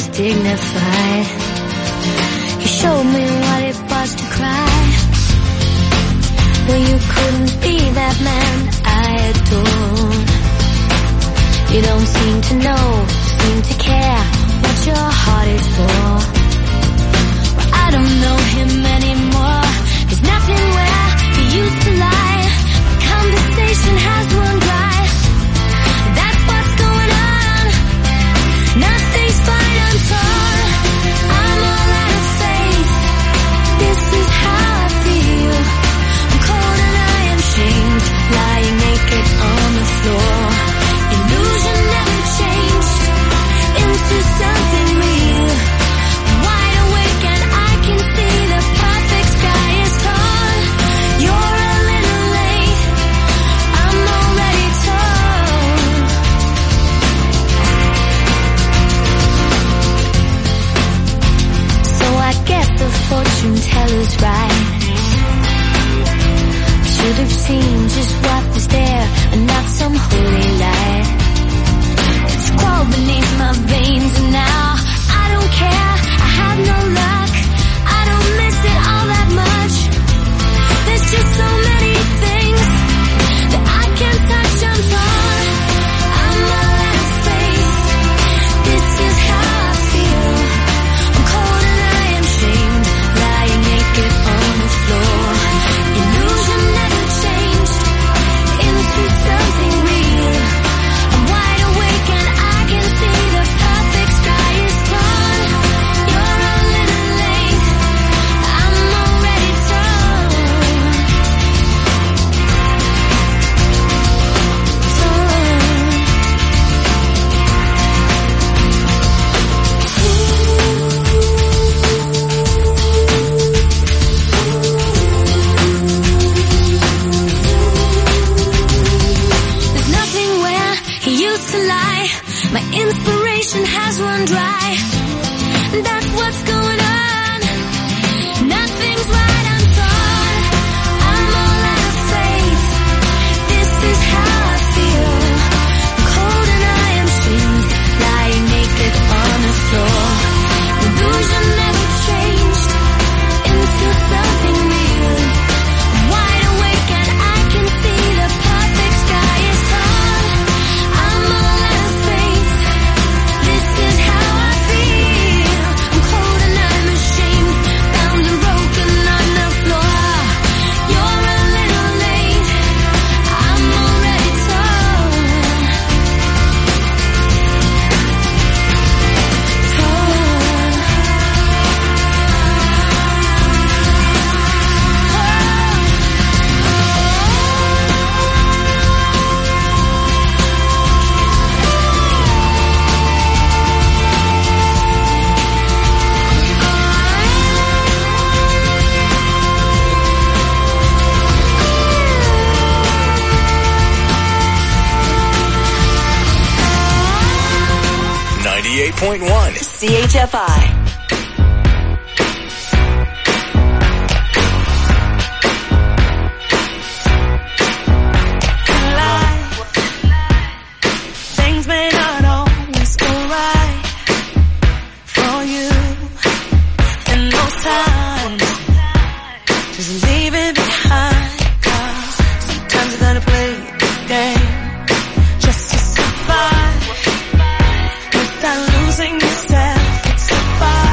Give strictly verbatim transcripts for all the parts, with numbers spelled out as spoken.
was dignified. He showed me what it was to cry. Well, you couldn't be that man I adore. You don't seem to know, seem to care what your heart is for. Well, I don't know him anymore. There's nothing where he used to lie. The conversation has run dry. That's what's going on. Nothing's fine, I'm torn. I'm all out of faith. This is how I feel. I'm cold and I am shamed, lying naked on the floor. Illusion never changed into something real. I'm wide awake and I can see the perfect sky is torn. You're a little late, I'm already torn. So I guess the fortune teller's right. Should have seen just what was there and not some holy light. It's crawled beneath my veins and now I don't care, I have no luck. I don't miss it all that much. There's just so many things that I can't touch, I'm torn. I'm all out of faith. This is how I feel. I'm cold and I am shamed, lying naked on the floor. Illusion never changed into something real. I'm wide awake and I can see the perfect sky is torn. You're a little late, I'm already torn. There's nothing where he used to lie. My inspiration has run dry. That's what's going on. Nothing's right, I'm torn. I'm all out of faith. This is how I feel. I'm cold and I am shamed, lying naked on the floor. Illusion never changed into something real. I'm wide awake and I can see the perfect sky is torn. I'm all out of faith. This is how I feel. I'm cold and I'm ashamed, bound and broken on the floor. You're a little late, I'm already torn. ninety-eight point one C H F I. Things may not always go right for you. And those times, just leave it behind. 'Cause sometimes you gotta play the game just to survive. Without losing yourself, it's a fight.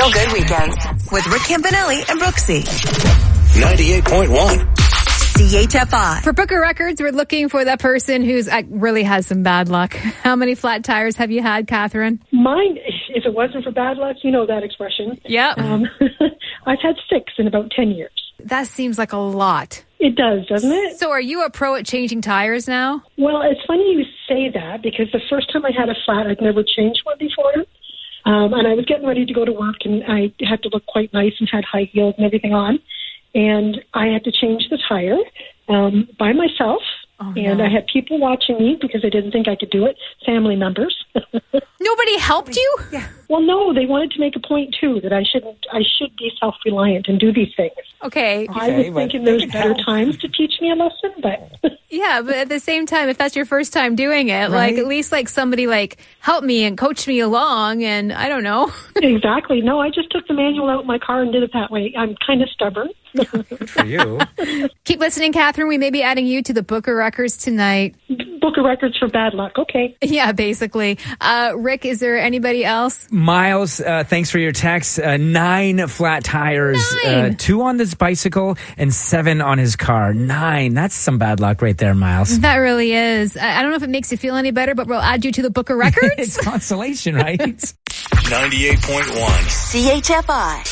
Feel Good Weekends with Rick Campanelli and Brooksy. ninety-eight point one. C H F I. For Booker Records, we're looking for that person who's uh, really has some bad luck. How many flat tires have you had, Catherine? Mine, if it wasn't for bad luck, you know that expression. Yep. Um, I've had six in about ten years. That seems like a lot. It does, doesn't it? So are you a pro at changing tires now? Well, it's funny you say that because the first time I had a flat, I'd never changed one before. Um, and I was getting ready to go to work, and I had to look quite nice and had high heels and everything on. And I had to change the tire um, by myself. Oh, and no. I had people watching me because I didn't think I could do it, family members. Nobody helped you? Yeah. Well, no, they wanted to make a point, too, that I shouldn't. I should be self-reliant and do these things. Okay. I was okay, thinking there's better help. times to teach me a lesson, but... Yeah, but at the same time, if that's your first time doing it, right? like at least like somebody like help me and coach me along, and I don't know. Exactly. No, I just took the manual out of my car and did it that way. I'm kind of stubborn. Good for you. Keep listening, Catherine. We may be adding you to the Booker Records tonight. Booker Records for bad luck. Okay. Yeah, basically. Uh, Rick, is there anybody else? Miles, uh, thanks for your text. Uh, nine flat tires, Nine. Uh, two on this bicycle and seven on his car. Nine. That's some bad luck right there, Miles. That really is. I, I don't know if it makes you feel any better, but we'll add you to the Booker Records. It's consolation, right? ninety-eight point one. C H F I.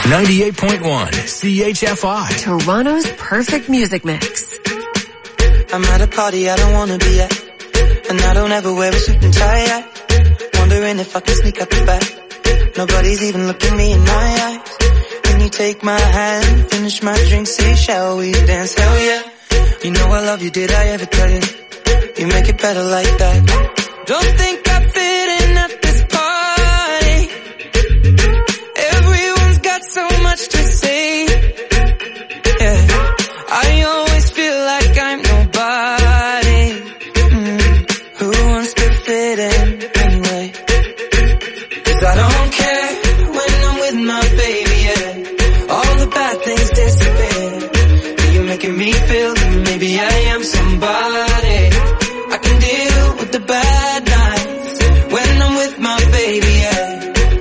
ninety-eight point one C H F I. Toronto's perfect music mix. I'm at a party I don't wanna be at, and I don't ever wear a suit and tie yet. Wondering if I can sneak up the back. Nobody's even looking me in my eyes. Can you take my hand, finish my drink, say shall we dance? Hell yeah. You know I love you, did I ever tell you? You make it better like that. Don't think I fit in at this party. Everyone's got so much to say. Yeah, I always feel like I'm nobody. Mm. Who wants to fit in anyway? 'Cause I don't care when I'm with my baby, yeah. All the bad things disappear. You're making me feel that maybe I am somebody. I can deal with the bad nights when I'm with my baby, yeah.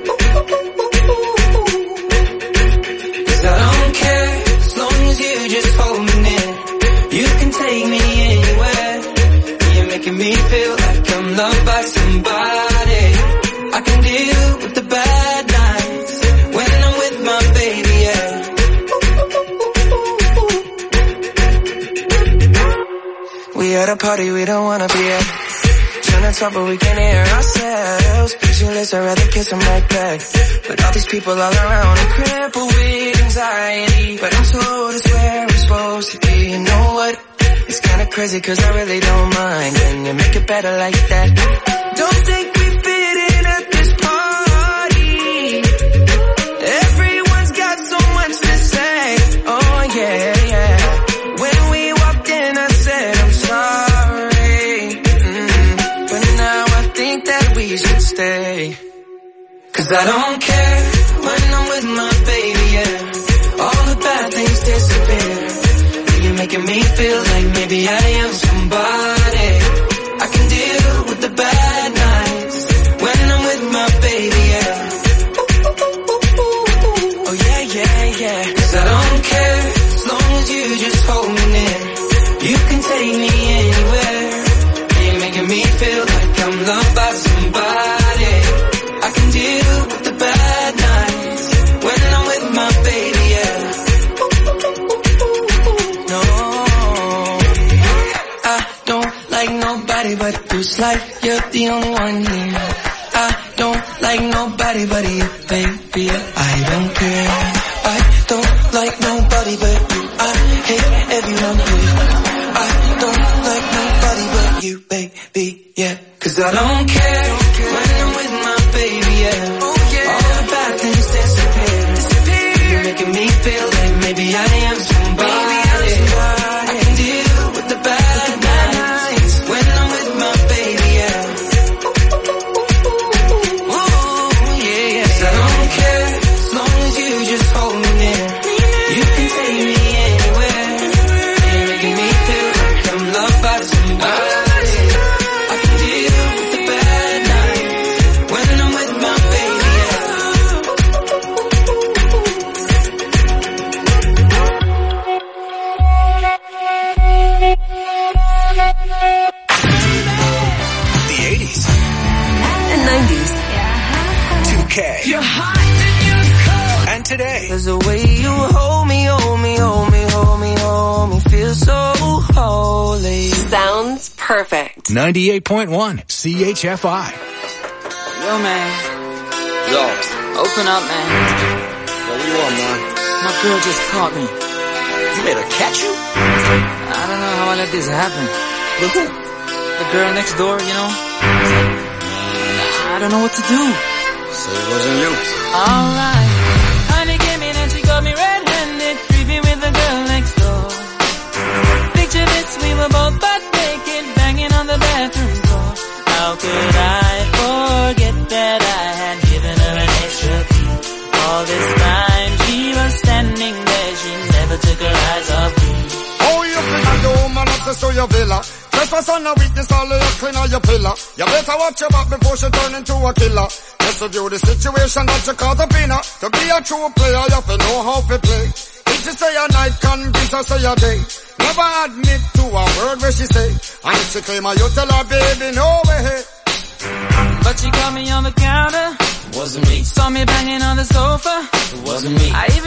'Cause I don't care as long as you just hold me near. You can take me anywhere. You're making me feel like I'm loved by somebody. I can deal with the bad nights when I'm with my baby, yeah. We at a party we don't wanna be at. Trying to talk but we can't hear ourselves. Pictureless, I'd rather kiss them right back. But all these people all around are crippled with anxiety. But I'm told it's where I'm supposed to be. You know what? It's kinda crazy 'cause I really don't mind. Can you make it better like that? Don't think we fit in at this party. Everyone's got so much to say. Oh yeah, yeah. When we walked in I said I'm sorry. Mm. But now I think that we should stay. 'Cause I don't care when I'm with my baby, yeah. All the bad things disappear. You're making me feel like maybe I am somebody. I can deal with the bad nights when I'm with my baby, yeah. Oh yeah, yeah, yeah. 'Cause I don't care as long as you just hold me near. You can take me anywhere. You're making me feel like I'm loved by somebody. I can deal with the bad nights when I'm with my baby, yeah. No, I don't like nobody but you. It's like you're the only one here. I don't like nobody but you, baby. I don't care. I don't like nobody but you. I hate everyone here. I don't like nobody but you, baby, yeah. 'Cause I don't care when I'm with my baby, yeah. All the bad things disappear. You're making me feel like maybe I am somebody. I can deal with the bad nights when I'm with my baby, yeah. Ooh, yeah, yeah. 'Cause I don't care as long as you just hold me near. You can take me anywhere. You're making me feel like I'm loved by somebody. I can deal with the bad nights when I'm with my baby, yeah. The eighties. And nineties. two K. You're hot and you're cold. And today. 'Cause the way you hold me, hold me, hold me, hold me, hold me, feels so holy. Sounds perfect. ninety-eight point one C H F I. Yo, man. Yo. Open up, man. Yo, what you want, man? My girl just caught me. You made her catch you? I don't know how I let this happen. But who? The girl next door, you know? I don't know what to do. So it wasn't you. Alright. Honey came in and she got me red-handed, creepy with the girl next door. Picture this, we were both butt naked, banging on the bathroom door. How could I forget that I had given her an extra key? All this time she was standing there, she never took her eyes off me. Oh, you think I do, man, access to your villa. Trespass on a weakness, all of your clean on your pillar. You better watch your back before she turn into a killer. Just review the situation that you caught up in her. To be a true player, you have to know how to play. If she say a night, convince her say a day. Never admit to a word where she say. And if she claim her, you tell her, baby, no way. But she caught me on the counter. Wasn't me. Saw me banging on the sofa. It wasn't me. I even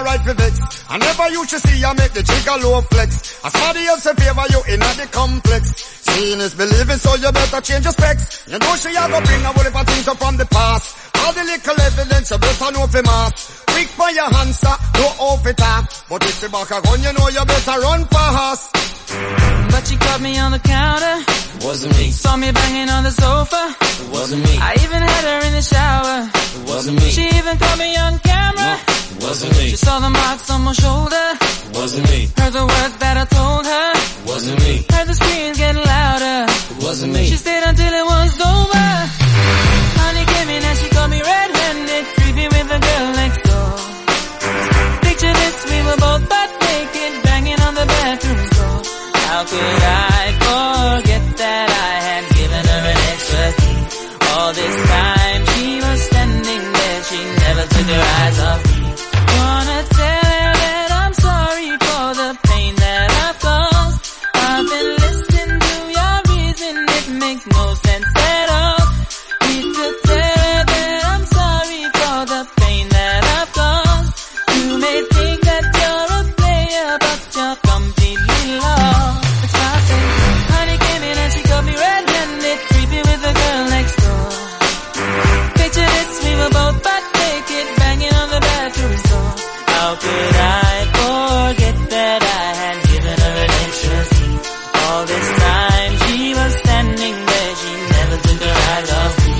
right for vex. I never used to see I make the jigger low flex. As somebody else in favor you in the complex. Seeing is believing, so you better change your specs. You know she a go bring a whole heap of things up from the past. All the little evidence you better know for mass. Quick for your answer, no off it up. But if you back a gun, you know you better run fast. But she caught me on the counter. It wasn't me. Saw me banging on the sofa. It wasn't me. I even had her in the shower. It wasn't me. She even caught me on camera. No, it wasn't me. She saw the marks on my shoulder. It wasn't me. Heard the words that I told her. It wasn't me. Heard the screams getting louder. It wasn't me. She stayed until it was over. Honey came in and she caught me red-handed, creepy with the girl next door. Picture this, we were both butt naked, banging on the bathroom door. How could I forget that I had given her an extra key? All this time she was standing there, she never took her eyes off me. Wanna tell her that I'm sorry for the pain that I've caused. I've been listening to your reason, it makes no sense at all. Need to tell her that I'm sorry for the pain that I've caused. You may think that you're a player, but you're completely lost. It's my thing. Honey came in and she caught me red-handed, creepy with the girl next door. Picture this, we were both butt naked, banging on the bathroom door. How could I forget that I had given her an extra key? All this time she was standing there, she never took her eyes off me.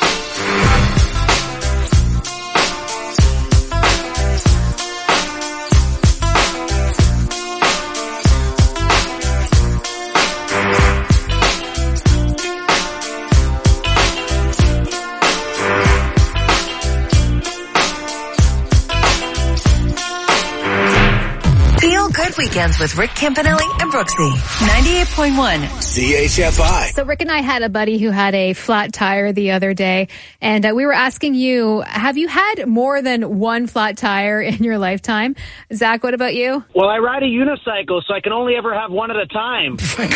Feel good weekends with Rick Campanelli and Brooksy. ninety-eight point one. C H F I. So Rick and I had a buddy who had a flat tire the other day, and uh, we were asking you, have you had more than one flat tire in your lifetime? Zach, what about you? Well, I ride a unicycle, so I can only ever have one at a time.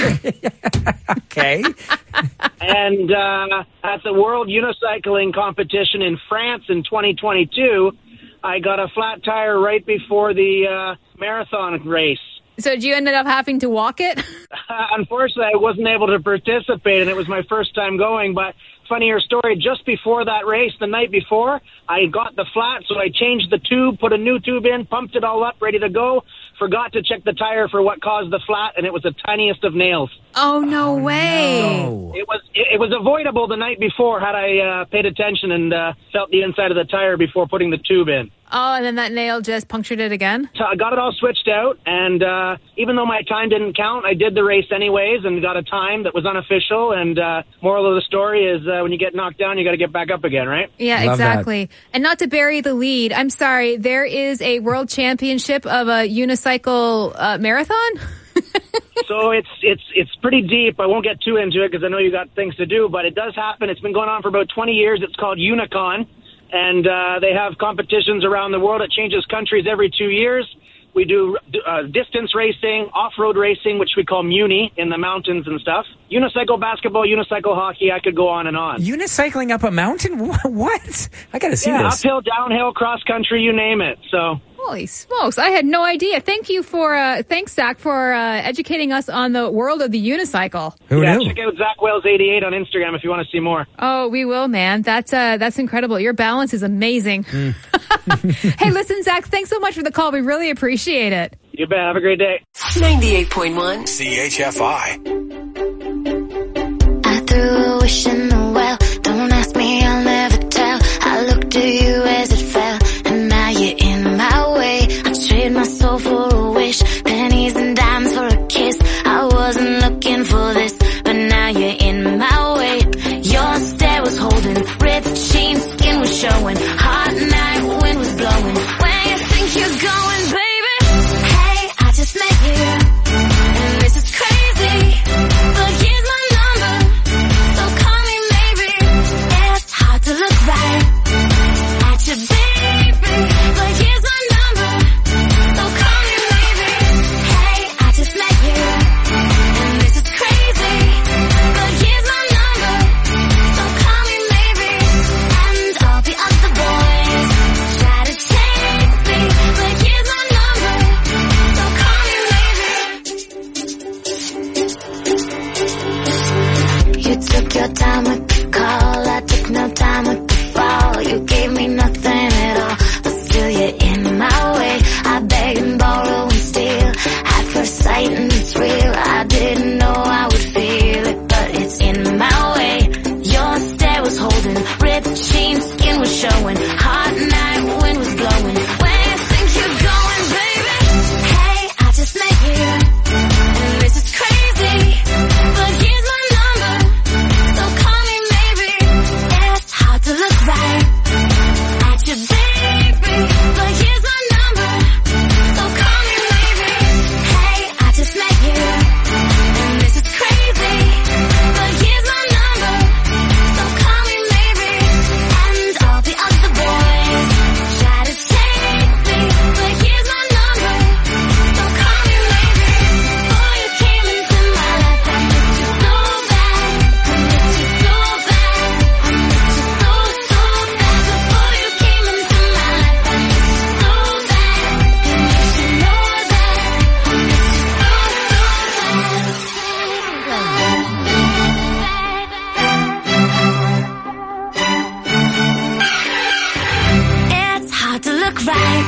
Okay. And uh, at the World Unicycling Competition in France in twenty twenty-two, I got a flat tire right before the uh, marathon race. So did you end up having to walk it? Uh, unfortunately, I wasn't able to participate, and it was my first time going. But funnier story, just before that race, the night before, I got the flat, so I changed the tube, put a new tube in, pumped it all up, ready to go. Forgot to check the tire for what caused the flat, and it was the tiniest of nails. Oh, no way. No. It was it, it was avoidable the night before had I uh, paid attention and uh, felt the inside of the tire before putting the tube in. Oh, and then that nail just punctured it again? So I got it all switched out, and uh, even though my time didn't count, I did the race anyways and got a time that was unofficial. And uh, moral of the story is uh, when you get knocked down, you got to get back up again, right? Yeah, Love exactly. And not to bury the lead, I'm sorry, there is a world championship of a unicycle uh, marathon? So it's it's it's pretty deep. I won't get too into it because I know you got things to do, but it does happen. It's been going on for about twenty years. It's called Unicon, and uh, they have competitions around the world. It changes countries every two years. We do uh, distance racing, off-road racing, which we call Muni, in the mountains and stuff. Unicycle basketball, unicycle hockey, I could go on and on. Unicycling up a mountain? What? I got to see yeah, this. uphill, downhill, cross-country, you name it. So... Holy smokes, I had no idea. Thank you for, uh, thanks, Zach, for uh, educating us on the world of the unicycle. Who yeah, knew? check out Zach Wells eighty-eight on Instagram if you want to see more. Oh, we will, man. That's uh, that's incredible. Your balance is amazing. Mm. Hey, listen, Zach, thanks so much for the call. We really appreciate it. You bet. Have a great day. ninety-eight point one. C H F I. I threw a wish in the well. Don't ask me, I'll never tell. I looked at you as it fell, and now you're in my way. I trade my soul for a wish, pennies and dimes for a kiss. I wasn't looking for this, but now you're in my way. Your stare was holding, ripped jeans, skin was showing. Hot night, wind was blowing. Where you think you're going, baby? Hey, I just met you, and this is crazy, but here's my number, so call me call. I took no time with the fall. You gave me nothing at all, but still you're in my way. I beg and borrow and steal at first sight, and it's real. I didn't know I would feel it, but it's in my way. Your stare was holding, ripped jeans, skin was showing, hot night, wind was blowing. Where you think you're going, baby? Hey, I just met you, and this is crazy, but here's my number, so call me maybe. It's hard to look right at you, baby, but here's my number, so call me maybe. Hey, I just met you, and this is crazy, but here's my number, so call me maybe. And all the other boys try to take me, but here's my number, so call me maybe. Before you came into my life, I missed you so bad, I missed you so bad, I missed you so, so bad. Before you came into my life, I missed you so bad, and you should know that I missed you so, It's hard to look right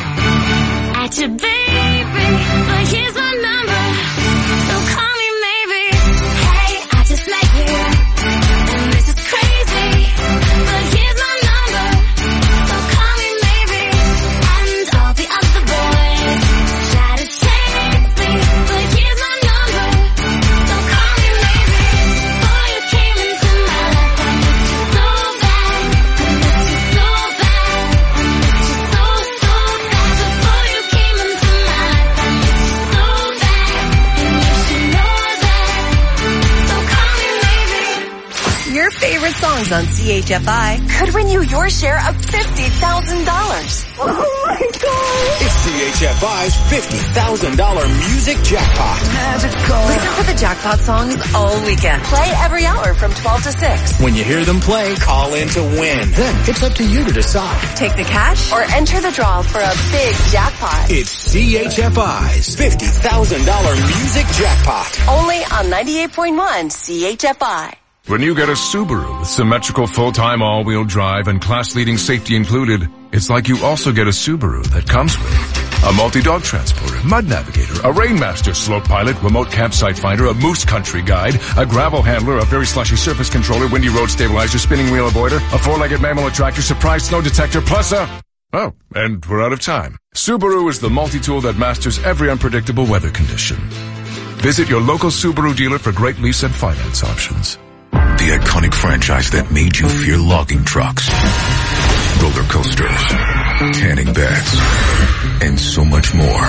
at you, baby, but here's my number, so call me maybe. Hey, I just met you, and this is crazy, but here's my number, so call me maybe. And all the other boys try to take me, but here's my number, so call me maybe. Before you came into my life, I missed you so bad, I missed you so bad, I missed you so, so bad. Before you came into my life, I missed you so bad, and you should know that, so call me maybe. Your favorite songs on C H F I could win you your share of fifty thousand dollars. Oh my God! It's C H F I's fifty thousand dollars music jackpot. Listen to the jackpot songs all weekend. Play every hour from twelve to six. When you hear them play, call in to win. Then it's up to you to decide. Take the cash or enter the draw for a big jackpot. It's C H F I's fifty thousand dollars music jackpot. Only on ninety-eight point one C H F I. When you get a Subaru with symmetrical full-time all-wheel drive and class-leading safety included, it's like you also get a Subaru that comes with a multi-dog transporter, mud navigator, a Rainmaster slope pilot, remote campsite finder, a moose country guide, a gravel handler, a very slushy surface controller, windy road stabilizer, spinning wheel avoider, a four-legged mammal attractor, surprise snow detector, plus a... Oh, and we're out of time. Subaru is the multi-tool that masters every unpredictable weather condition. Visit your local Subaru dealer for great lease and finance options. The iconic franchise that made you fear logging trucks, roller coasters, tanning beds, and so much more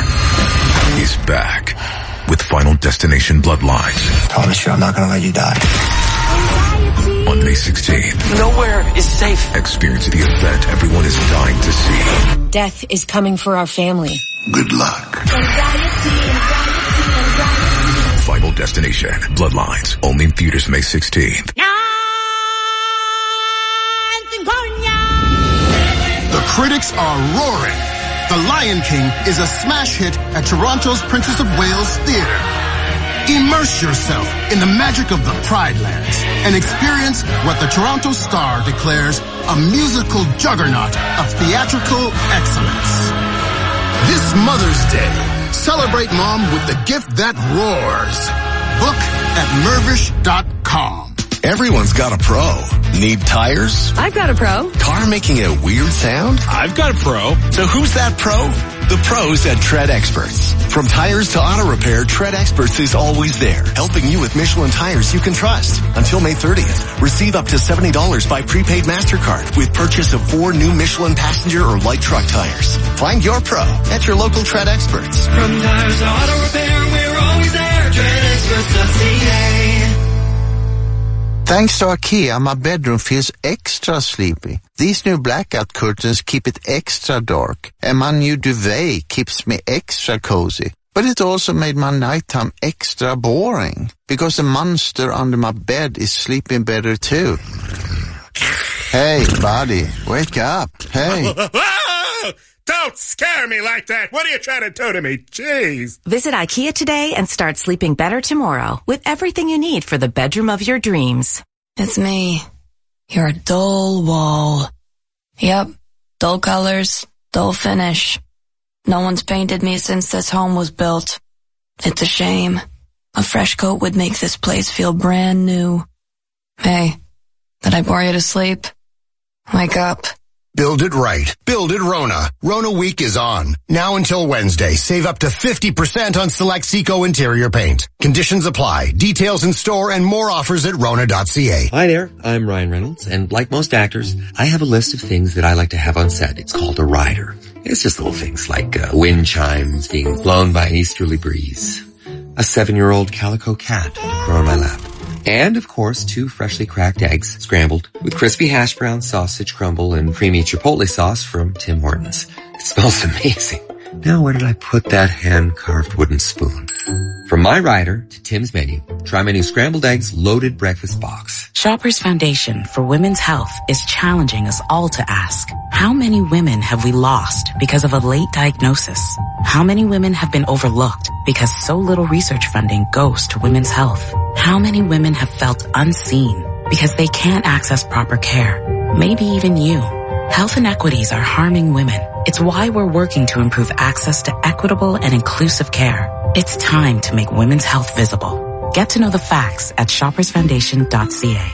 is back with Final Destination Bloodlines. Promise you I'm not gonna let you die. On May sixteenth. Nowhere is safe. Experience the event everyone is dying to see. Death is coming for our family. Good luck. Final Destination Bloodlines. Only in theaters May sixteenth. The critics are roaring. The Lion King is a smash hit at Toronto's Princess of Wales Theatre. Immerse yourself in the magic of the Pride Lands and experience what the Toronto Star declares a musical juggernaut of theatrical excellence. This Mother's Day, celebrate mom with the gift that roars. Book at Mervish dot com. Everyone's got a pro. Need tires? I've got a pro. Car making a weird sound? I've got a pro. So who's that pro? The pros at Tread Experts. From tires to auto repair, Tread Experts is always there, helping you with Michelin tires you can trust. Until May thirtieth, receive up to seventy dollars by prepaid MasterCard with purchase of four new Michelin passenger or light truck tires. Find your pro at your local Tread Experts. From tires to auto repair, we're always there. Tread Experts dot C A. Thanks to IKEA, my bedroom feels extra sleepy. These new blackout curtains keep it extra dark, and my new duvet keeps me extra cozy. But it also made my nighttime extra boring, because the monster under my bed is sleeping better too. Hey, buddy, wake up. Hey. Don't scare me like that. What are you trying to do to me? Jeez. Visit IKEA today and start sleeping better tomorrow with everything you need for the bedroom of your dreams. It's me. You're a dull wall. Yep, dull colors, dull finish. No one's painted me since this home was built. It's a shame. A fresh coat would make this place feel brand new. Hey, did I bore you to sleep? Wake up. Build it right. Build it Rona. Rona Week is on. Now until Wednesday, save up to fifty percent on select Seco interior paint. Conditions apply. Details in store and more offers at rona dot c a. Hi there, I'm Ryan Reynolds, and like most actors, I have a list of things that I like to have on set. It's called a rider. It's just little things like uh, wind chimes being blown by an easterly breeze, a seven-year-old calico cat to purr on my lap, and, of course, two freshly cracked eggs scrambled with crispy hash brown sausage crumble and creamy chipotle sauce from Tim Hortons. It smells amazing. Now, where did I put that hand-carved wooden spoon? From my rider to Tim's menu, try my new scrambled eggs loaded breakfast box. Shoppers Foundation for Women's Health is challenging us all to ask, how many women have we lost because of a late diagnosis? How many women have been overlooked because so little research funding goes to women's health? How many women have felt unseen because they can't access proper care? Maybe even you. Health inequities are harming women. It's why we're working to improve access to equitable and inclusive care. It's time to make women's health visible. Get to know the facts at shoppers foundation dot c a.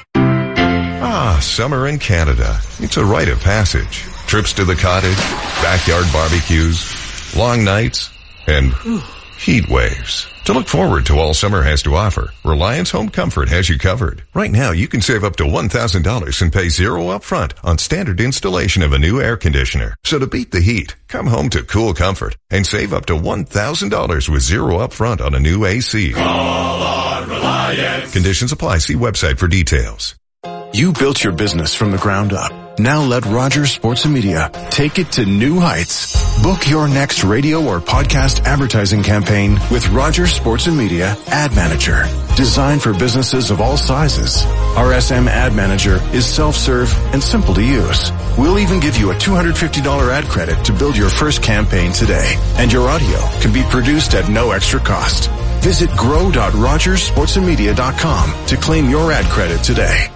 Ah, summer in Canada. It's a rite of passage. Trips to the cottage, backyard barbecues, long nights, and heat waves. To look forward to all summer has to offer, Reliance Home Comfort has you covered. Right now, you can save up to one thousand dollars and pay zero up front on standard installation of a new air conditioner. So to beat the heat, come home to cool comfort and save up to one thousand dollars with zero up front on a new A C. Call on Reliance. Conditions apply. See website for details. You built your business from the ground up. Now let Rogers Sports and Media take it to new heights. Book your next radio or podcast advertising campaign with Rogers Sports and Media Ad Manager. Designed for businesses of all sizes. R S M Ad Manager is self-serve and simple to use. We'll even give you a two hundred fifty dollars ad credit to build your first campaign today. And your audio can be produced at no extra cost. Visit grow dot rogers sports and media dot com to claim your ad credit today.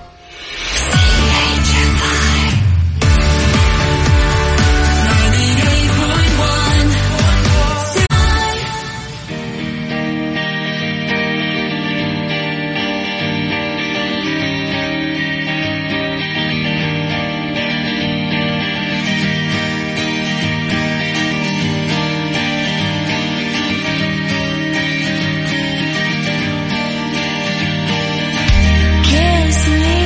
Kiss me.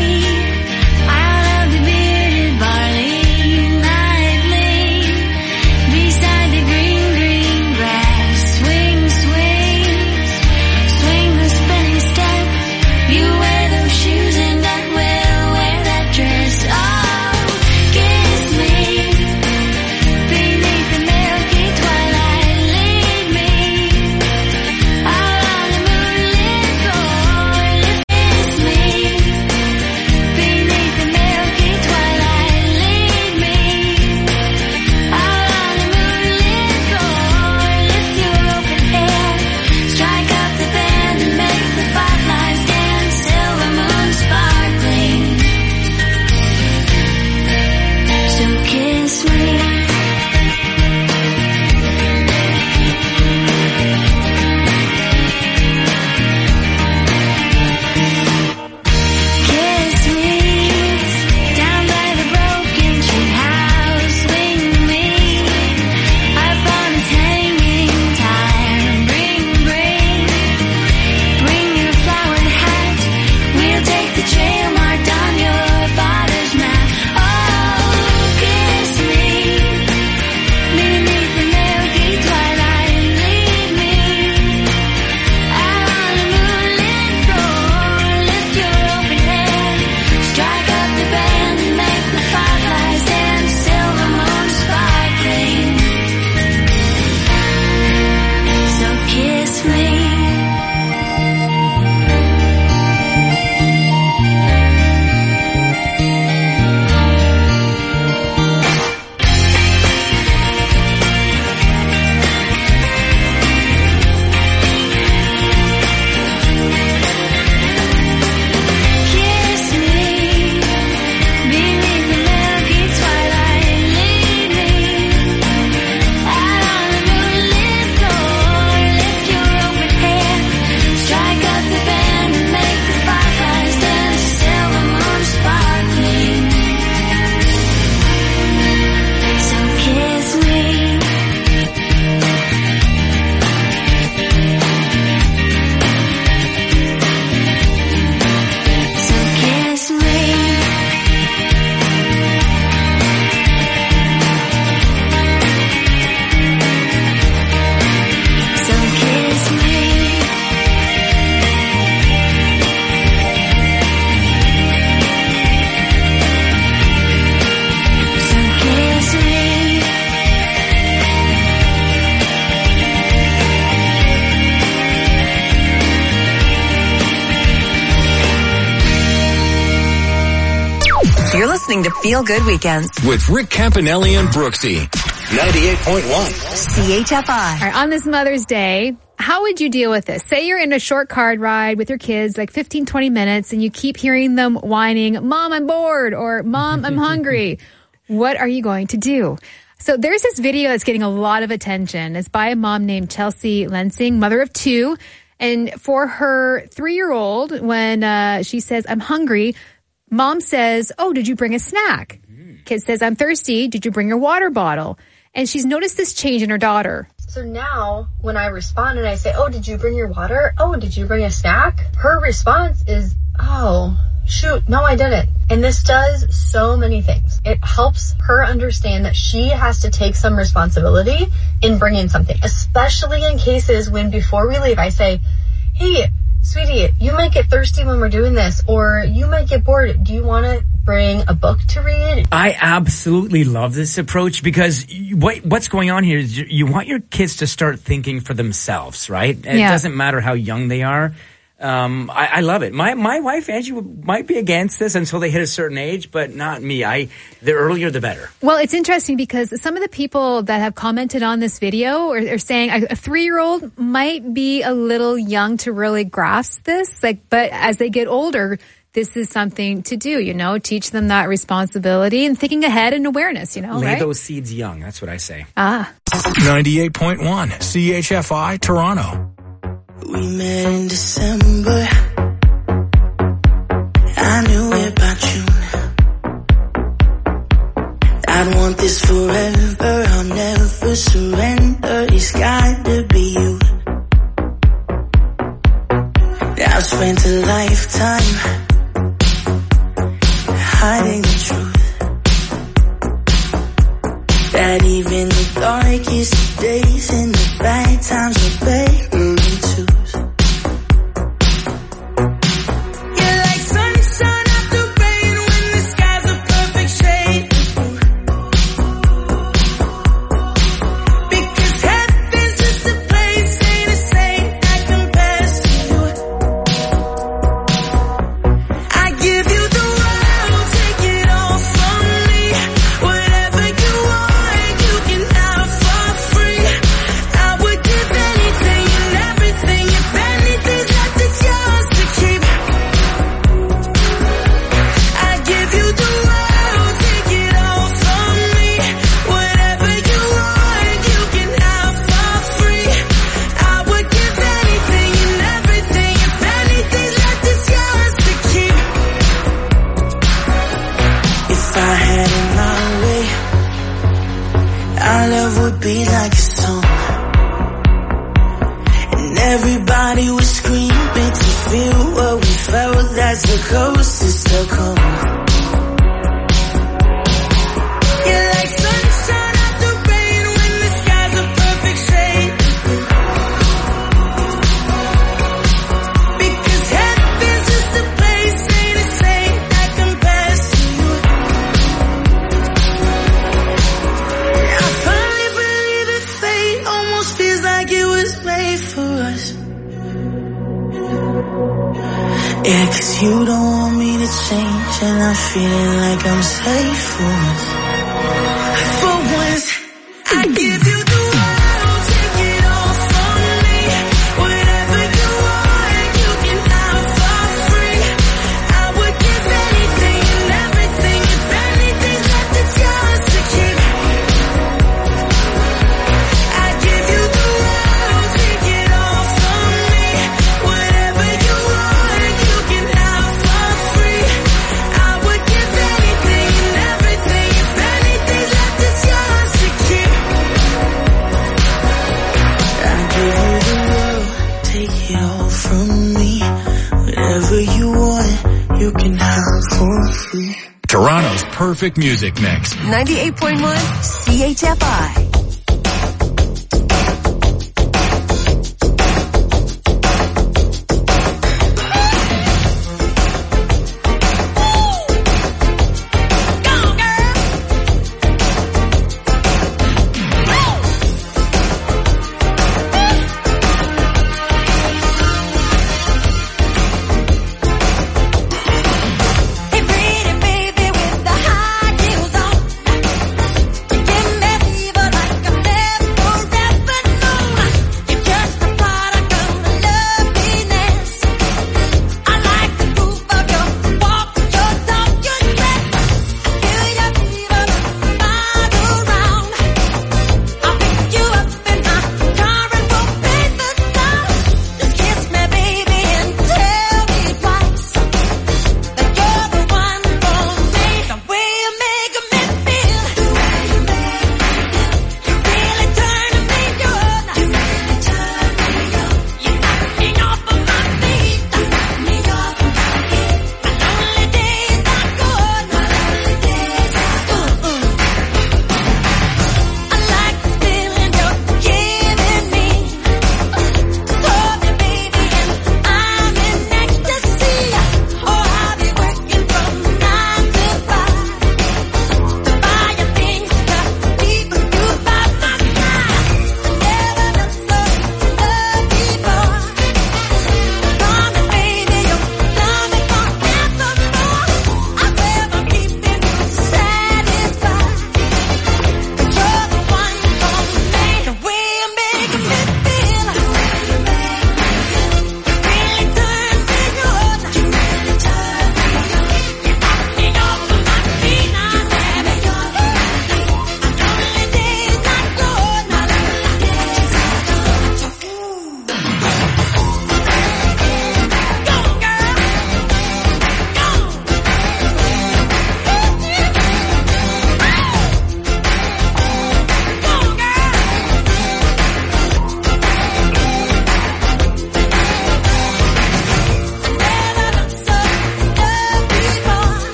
You're listening to Feel Good Weekends with Rick Campanelli and Brooksy. ninety-eight point one. C H F I. All right, on this Mother's Day, how would you deal with this? Say you're in a short card ride with your kids, like fifteen, twenty minutes, and you keep hearing them whining, Mom, I'm bored, or Mom, I'm hungry. What are you going to do? So there's this video that's getting a lot of attention. It's by a mom named Chelsea Lensing, mother of two. And for her three-year-old, when uh, she says, I'm hungry, Mom says, oh, did you bring a snack? Kid says, I'm thirsty. Did you bring your water bottle? And she's noticed this change in her daughter. So now when I respond and I say, oh, did you bring your water? Oh, did you bring a snack? Her response is, oh, shoot, no, I didn't. And this does so many things. It helps her understand that she has to take some responsibility in bringing something, especially in cases when before we leave, I say, hey, sweetie, you might get thirsty when we're doing this, or you might get bored. Do you want to bring a book to read? I absolutely love this approach because what what's going on here is you, you want your kids to start thinking for themselves, right? And Yeah. It doesn't matter how young they are. Um, I, I love it. My my wife Angie might be against this until they hit a certain age, but not me. I the earlier the better. Well, it's interesting because some of the people that have commented on this video are, are saying a, a three-year-old might be a little young to really grasp this. Like, but as they get older, this is something to do, you know, teach them that responsibility and thinking ahead and awareness, you know, Lay right? those seeds young. That's what I say. Ah. ninety-eight point one C H F I Toronto. We met in December. I knew it by June. I'd want this forever. I'll never surrender. It's got to be you. I've spent a lifetime hiding the truth. That even the darkest days and the bad times are better than twos. You're like sunshine after rain when the sky's a perfect shade of blue. Because heaven's just a place, ain't a saint that compares to you. I give you the world, take it all from me. Whatever you want, you can have for free. I would give anything and everything. If anything's left, it's yours to keep. I give you the world, take it all from me. Whatever you want, you can have for free. I would give anything and everything. If anything's left, it's yours to keep. If I had it my way, our love would be like a song, and everybody would scream it to feel what we felt. That's the closest they'll come. You're like sunshine after rain when the sky's a perfect shade of blue. Because heaven's just a place, ain't a saint that compares to you. I finally believe that fate almost feels like it was made for us. Yeah, 'cause you don't want me to change, and I'm feeling like I'm safe for once. For once, I give you the world, take it all from me. Whatever you want, you can have for free. I would give anything and everything. If anything's left, it's yours to keep. I give you the world, take it all from me. Whatever you want, you can have for free. I would give anything and everything. If anything's left, it's yours to keep. I give you the world, take it all from me. Whatever you want, you can have for free. Toronto's perfect music mix. ninety-eight point one C H F I. Hey, pretty baby with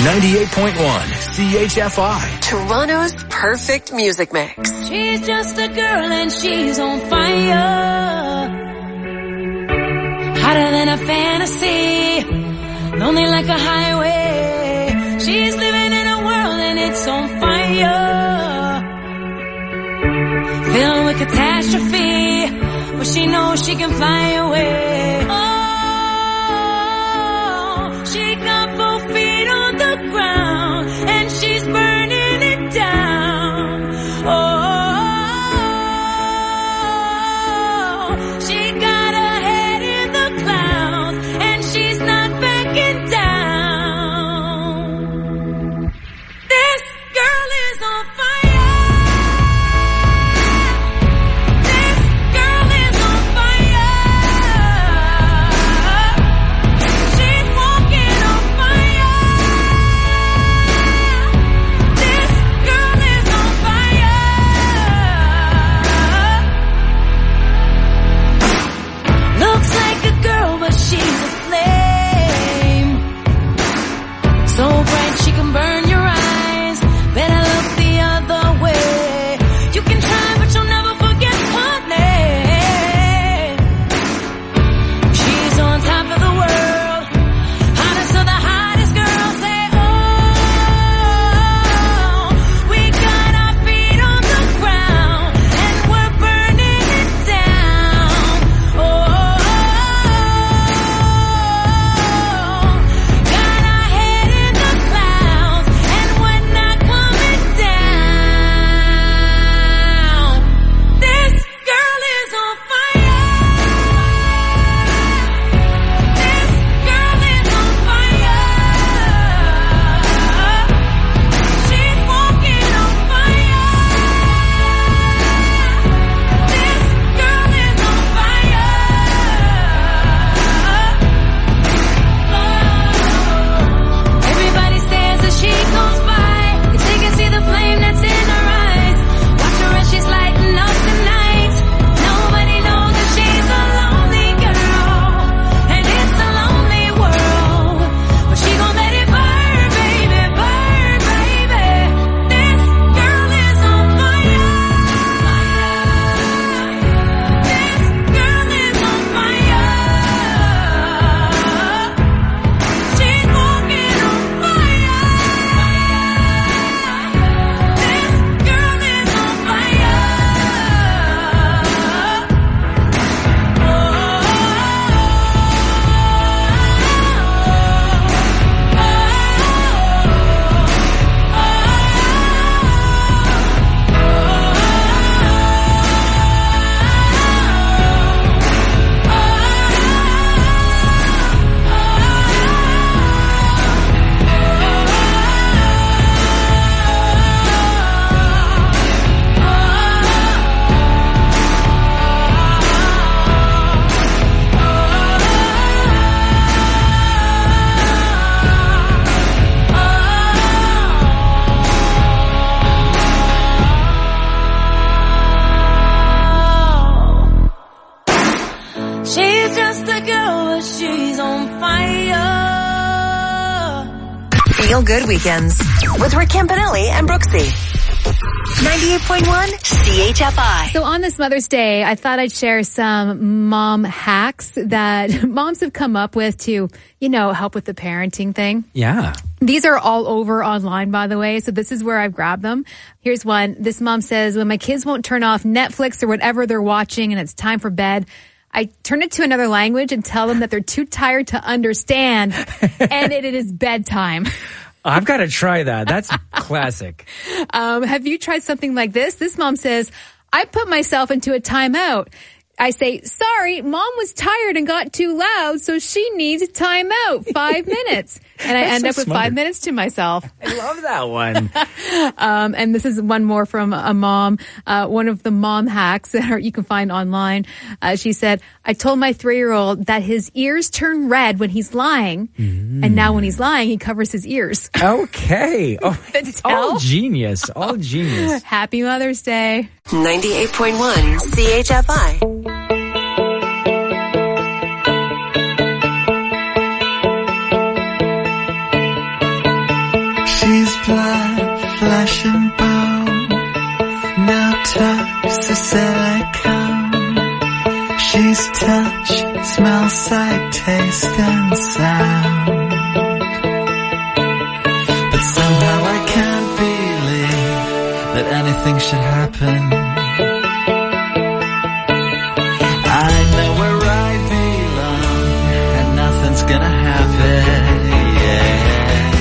ninety-eight point one C H F I. Toronto's perfect music mix. She's just a girl and she's on fire. Hotter than a fantasy. Lonely like a highway. She's living in a world and it's on fire. Filled with catastrophe. But she knows she can fly away. Oh, she got both feet on the ground and she's burning it down. Oh, she got her head in the clouds and she's not backing down. This girl is on fire. She's a flame, so bright she can burn your eyes. Better look the other way. You can try, but you'll never forget her name. She's on top of the world, hottest of the hottest girls. Say, oh, we got our feet on the ground and we're burning it down. Oh. Feel Good Weekends with Rick Campanelli and Brooksy. ninety-eight point one C H F I. So on this Mother's Day, I thought I'd share some mom hacks that moms have come up with to, you know, help with the parenting thing. Yeah. These are all over online, by the way. So this is where I've grabbed them. Here's one. This mom says, when my kids won't turn off Netflix or whatever they're watching and it's time for bed, I turn it to another language and tell them that they're too tired to understand and it, it is bedtime. I've got to try that. That's classic. Um, have you tried something like this? This mom says, I put myself into a timeout. I say, sorry, mom was tired and got too loud, so she needs time out. Five minutes. And I end so up with smart. five minutes to myself. I love that one. um, and this is one more from a mom, uh, one of the mom hacks that you can find online. Uh, she said, I told my three-year-old that his ears turn red when he's lying. Mm. And now when he's lying, he covers his ears. Okay. Oh, it's all genius. All genius. Happy Mother's Day. ninety-eight point one C H F I. Smells, sight, taste, and sound. But somehow I can't believe that anything should happen. I know where I belong, and nothing's gonna happen, yeah.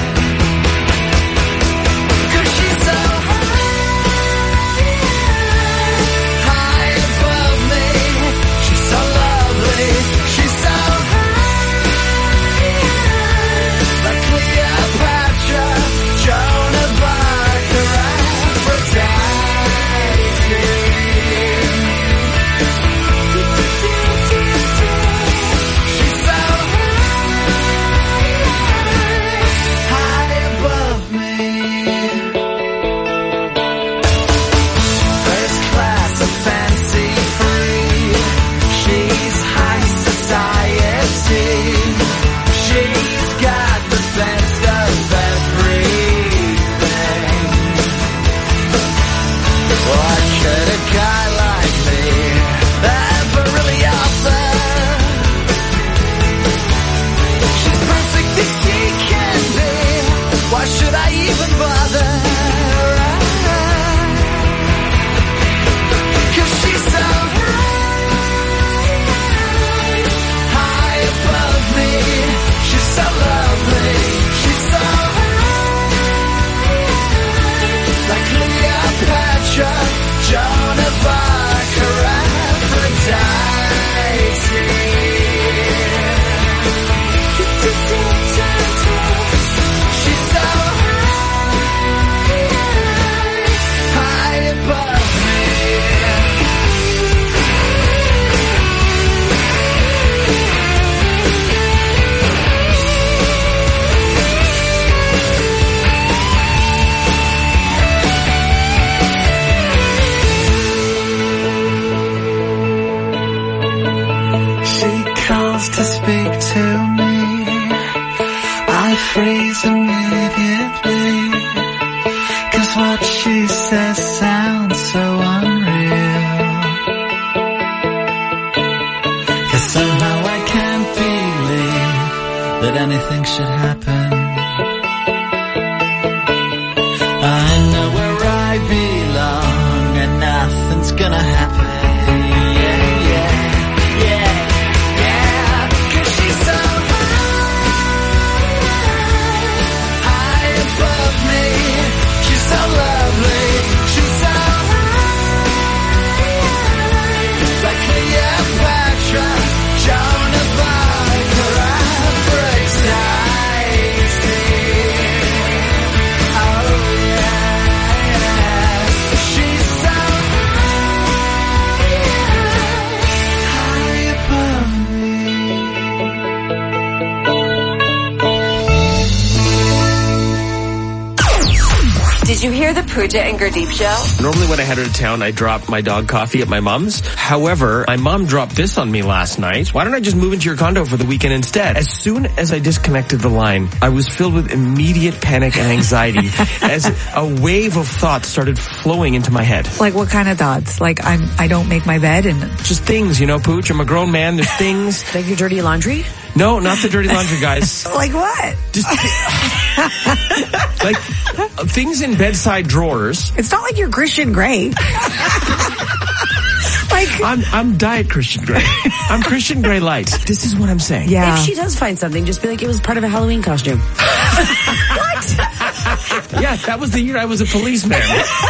Anything should happen. I know where I belong, and nothing's gonna happen. Yeah, yeah, yeah, yeah. 'Cause she's so high, high above me. She's so lovely. She's so high, like Cleopatra, Joan of Arc, or Did you hear the Pooja and Gurdeep show? Normally when I head out of town, I drop my dog coffee at my mom's. However, my mom dropped this on me last night. Why don't I just move into your condo for the weekend instead? As soon as I disconnected the line, I was filled with immediate panic and anxiety as a wave of thoughts started flowing into my head. Like what kind of thoughts? Like I'm, I don't make my bed and... Just things, you know, Pooch. I'm a grown man. There's things. Like your dirty laundry? No, not the dirty laundry, guys. Like what? Just like things in bedside drawers. It's not like you're Christian Grey. Like I'm I'm diet Christian Grey. I'm Christian Grey light. This is what I'm saying. Yeah. If she does find something, just be like it was part of a Halloween costume. What? Yeah, that was the year I was a policeman.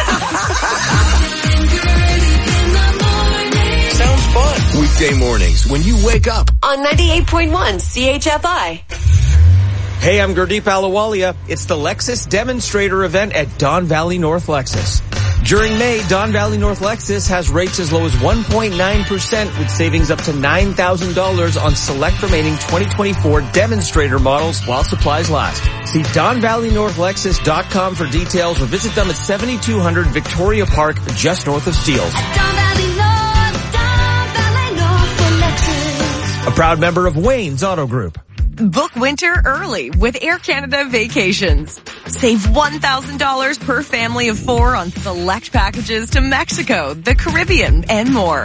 Sounds fun. Weekday mornings when you wake up on ninety-eight point one C H F I. Hey, I'm Gurdeep Ahluwalia. It's the Lexus Demonstrator event at Don Valley North Lexus. During May, Don Valley North Lexus has rates as low as one point nine percent with savings up to nine thousand dollars on select remaining twenty twenty-four demonstrator models while supplies last. See don valley north lexus dot com for details or visit them at seventy-two hundred Victoria Park, just north of Steeles. Don Valley North, Don Valley North Lexus. A proud member of Wayne's Auto Group. Book winter early with Air Canada Vacations. Save one thousand dollars per family of four on select packages to Mexico, the Caribbean, and more.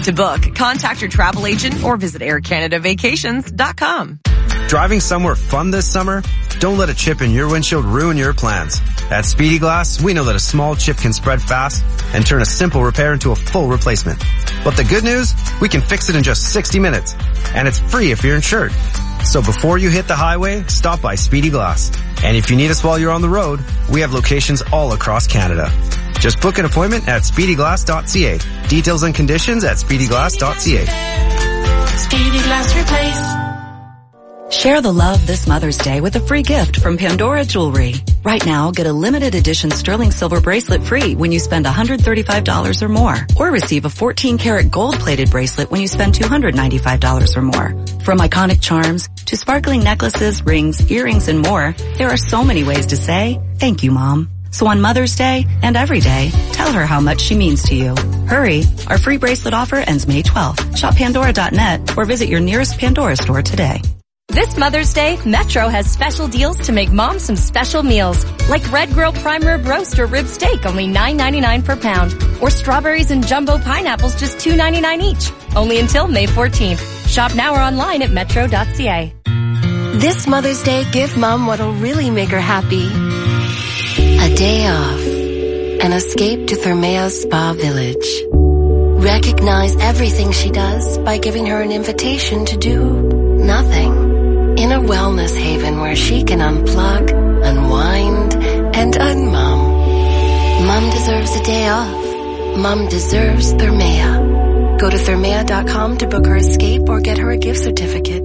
To book, contact your travel agent or visit air canada vacations dot com. Driving somewhere fun this summer? Don't let a chip in your windshield ruin your plans. At Speedy Glass, we know that a small chip can spread fast and turn a simple repair into a full replacement. But the good news? We can fix it in just sixty minutes. And it's free if you're insured. So before you hit the highway, stop by Speedy Glass. And if you need us while you're on the road, we have locations all across Canada. Just book an appointment at speedy glass dot c a. Details and conditions at speedy glass dot c a. Speedy Glass Replace. Share the love this Mother's Day with a free gift from Pandora Jewelry. Right now, get a limited edition sterling silver bracelet free when you spend one hundred thirty-five dollars or more. Or receive a fourteen karat gold plated bracelet when you spend two hundred ninety-five dollars or more. From iconic charms to sparkling necklaces, rings, earrings, and more, there are so many ways to say, thank you, Mom. So on Mother's Day and every day, tell her how much she means to you. Hurry! Our free bracelet offer ends May twelfth. Shop Pandora dot net or visit your nearest Pandora store today. This Mother's Day, Metro has special deals to make mom some special meals. Like Red Grill Prime Rib Roast or Rib Steak, only nine ninety-nine per pound. Or strawberries and jumbo pineapples, just two ninety-nine each. Only until May fourteenth. Shop now or online at metro dot c a. This Mother's Day, give mom what'll really make her happy. A day off. An escape to Thermea's Spa Village. Recognize everything she does by giving her an invitation to do nothing. In a wellness haven where she can unplug, unwind, and unmum. Mom deserves a day off. Mom deserves Thermea. Go to thermea dot com to book her escape or get her a gift certificate.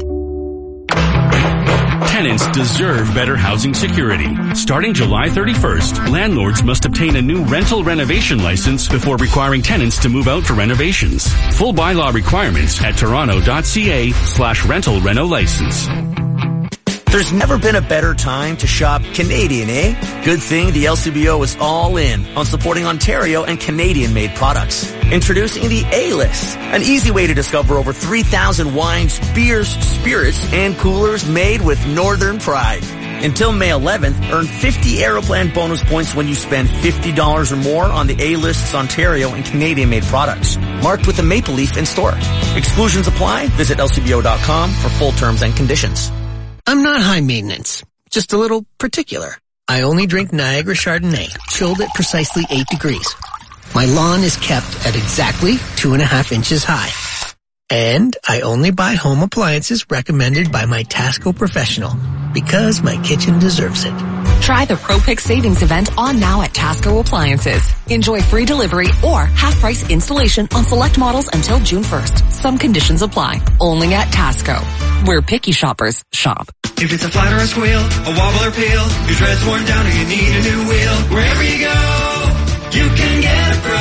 Tenants deserve better housing security. Starting July thirty-first, landlords must obtain a new rental renovation license before requiring tenants to move out for renovations. Full bylaw requirements at toronto dot c a slash rental reno license. There's never been a better time to shop Canadian, eh? Good thing the L C B O is all in on supporting Ontario and Canadian-made products. Introducing the A-List, an easy way to discover over three thousand wines, beers, spirits, and coolers made with Northern pride. Until May eleventh, earn fifty Aeroplan bonus points when you spend fifty dollars or more on the A-List's Ontario and Canadian-made products, marked with a maple leaf in store. Exclusions apply. Visit L C B O dot com for full terms and conditions. I'm not high maintenance, just a little particular. I only drink Niagara Chardonnay, chilled at precisely eight degrees. My lawn is kept at exactly two and a half inches high. And I only buy home appliances recommended by my Tasco professional, because my kitchen deserves it. Try the ProPick Savings event on now at Tasco Appliances. Enjoy free delivery or half-price installation on select models until June first. Some conditions apply. Only at Tasco, where picky shoppers shop. If it's a flat or a squeal, a wobble or peel, your tread's worn down or you need a new wheel, wherever you go, you can get a pro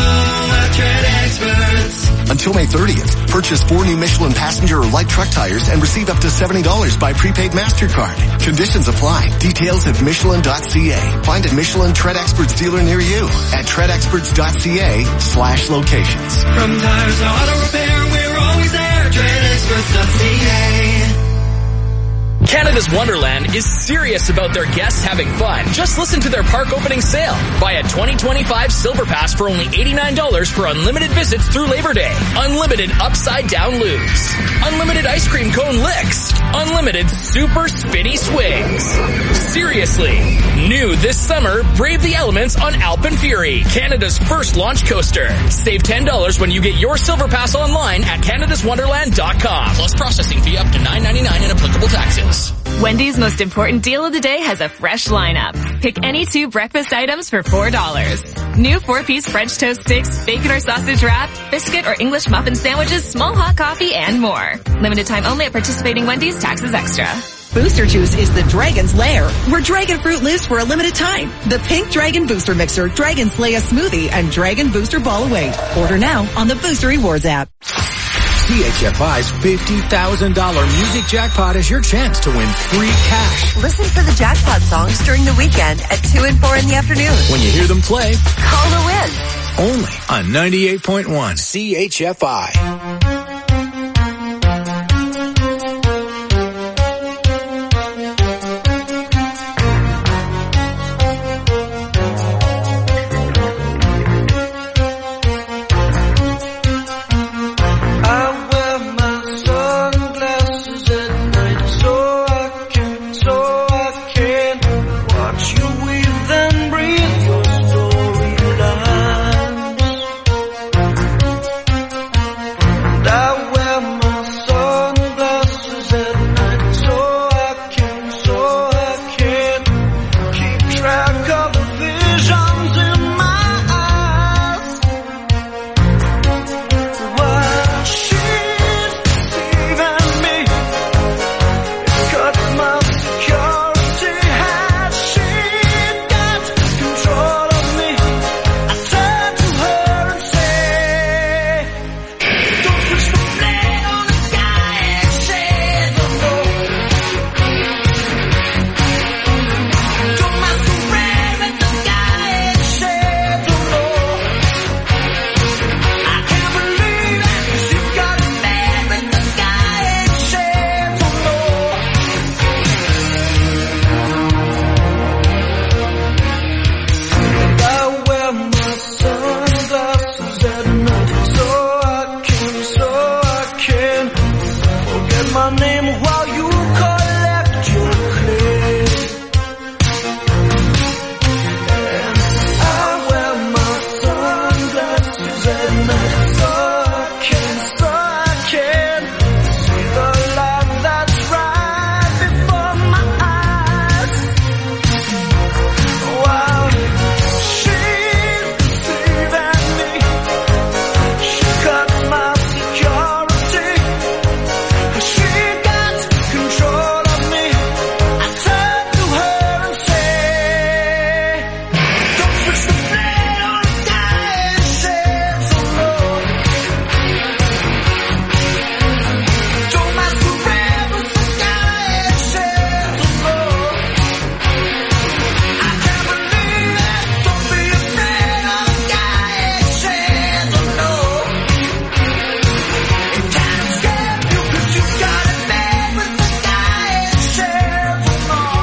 at Tread Experts. Until May thirtieth, purchase four new Michelin passenger or light truck tires and receive up to seventy dollars by prepaid MasterCard. Conditions apply. Details at michelin dot c a. Find a Michelin Tread Experts dealer near you at tread experts dot c a slash locations. From tires to auto repair, we're always there. tread experts dot c a. Canada's Wonderland is serious about their guests having fun. Just listen to their park opening sale. Buy a twenty twenty-five Silver Pass for only eighty-nine dollars for unlimited visits through Labor Day. Unlimited upside down loops. Unlimited ice cream cone licks. Unlimited super spinny swings. Seriously. New this summer, brave the elements on Alpine Fury, Canada's first launch coaster. Save ten dollars when you get your Silver Pass online at canada's wonderland dot com. Plus processing fee up to nine ninety-nine and applicable taxes. Wendy's most important deal of the day has a fresh lineup. Pick any two breakfast items for four dollars. New four-piece French toast sticks, bacon or sausage wrap, biscuit or English muffin sandwiches, small hot coffee, and more. Limited time only at participating Wendy's, taxes extra. Booster Juice is the Dragon's Lair, where dragon fruit lives for a limited time. The Pink Dragon Booster Mixer, Dragon Slayer Smoothie, and Dragon Booster Ball await. Order now on the Booster Rewards app. C H F I's fifty thousand dollars Music Jackpot is your chance to win free cash. Listen for the jackpot songs during the weekend at two and four in the afternoon. When you hear them play, call to win. Only on ninety-eight point one C H F I. my name while you collect your claim. I wear my sunglasses at night so I can, so I can see the light that's right before my eyes. Wow, she's deceiving me. She cuts my security. She got control of me. I turn to her and say, don't switch the blade on the dying shed so low. Don't masquerade with the dying shed so low. I can't believe it. Don't be afraid of the dying shed so low. It can't escape you 'cause you got it made with the dying shed so low.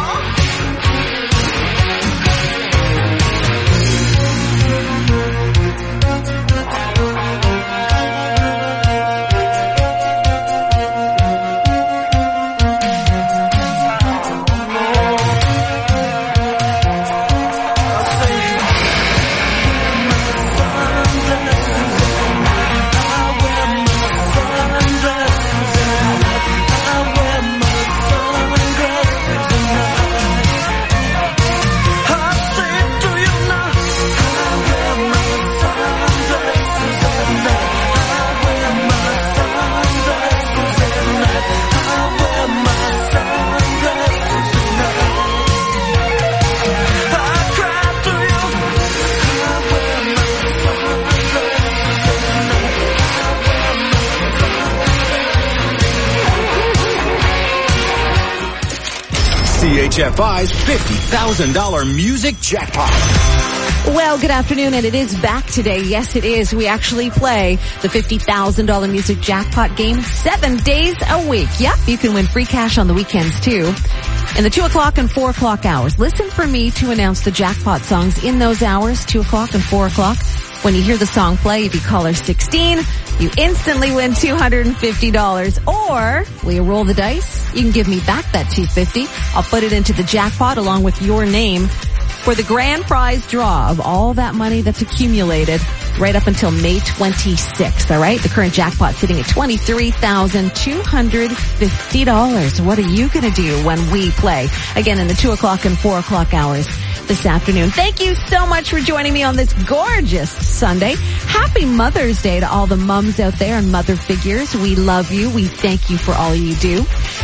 C H F I's fifty thousand dollars music jackpot. Well, good afternoon, and it is back today. Yes, it is. We actually play the fifty thousand dollars music jackpot game seven days a week. Yep, you can win free cash on the weekends, too. In the two o'clock and four o'clock hours, listen for me to announce the jackpot songs in those hours, two o'clock and four o'clock. When you hear the song play, if you caller sixteen, you instantly win two hundred fifty dollars. Or, will you roll the dice? You can give me back that two hundred fifty dollars. I'll put it into the jackpot along with your name for the grand prize draw of all that money that's accumulated right up until May twenty-sixth, all right? The current jackpot sitting at twenty-three thousand two hundred fifty dollars. What are you going to do when we play? Again, in the two o'clock and four o'clock hours this afternoon. Thank you so much for joining me on this gorgeous Sunday. Happy Mother's Day to all the mums out there and mother figures. We love you. We thank you for all you do.